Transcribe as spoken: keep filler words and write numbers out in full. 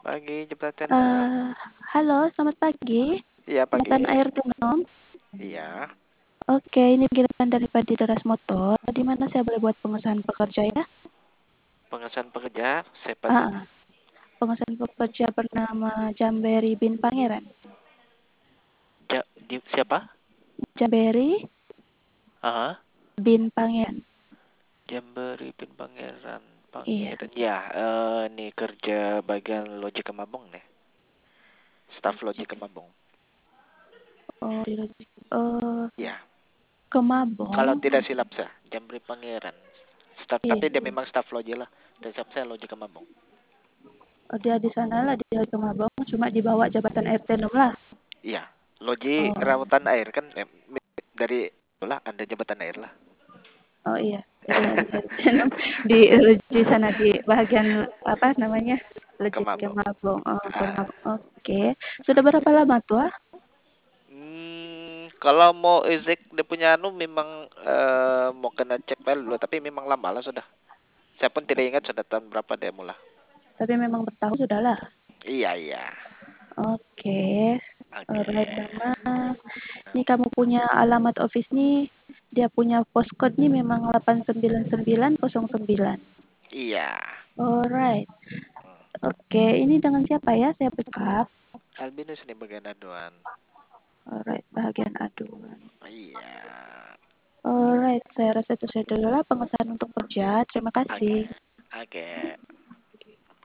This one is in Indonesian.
Pagi jembatan. Eh, halo, selamat pagi. Iya pagi. Jembatan Air Tinom. Iya. Oke, ini Gilang dari Padi Teras Motor. Di mana saya boleh buat pengesahan pekerja ya? Pengesahan pekerja. Siapa tuh? Ah, pengesahan pekerja bernama Jamberi bin Pangeran. Ja, di, siapa? Jamberi Aha. bin Pangeran. Jamberi bin Pangeran. Iya. Pangeran. Ya, eh, nih kerja bagian Loji Kemabung nih. Staf Loji Kemabung. Oh, di oh, Ya. Kalau Kemabong. tidak silap saya, Jamberi Pangeran. Staf, Iya. tapi dia memang staf Loji lah. Dan staf saya Loji Kemabung. Oh, dia di sana lah, dia di Kemabong. Cuma di bawah jabatan R T enam lah. Iya. Loji Oh, Rawatan Air kan eh, dari lah ada jabatan air lah. oh iya. Jadi ada R T enam di di sana di bagian apa namanya? Legit Kemabung. Kemabong. Oh, Ah. Kemabong. Oke. Sudah berapa lama tuh? Hmm, kalau mau Ezek dia punya anu memang eh, mau kena cek file dulu, tapi memang lama lah sudah. Saya pun tidak ingat sudah tahun berapa dia mulai. Tapi memang bertahun sudah lah. Iya iya. Oke. Oke. Alright, nama. Ini kamu punya alamat office nih. Dia punya postcode nih memang delapan sembilan sembilan nol sembilan. Iya. Alright. Hmm. Oke, ini dengan siapa ya? Saya pick up. Albinus nih bagian aduan. Alright, bagian aduan. Iya. Alright, saya rasa itu saja dulu lah pengesahan untuk kerja. Terima Oke. kasih. Oke.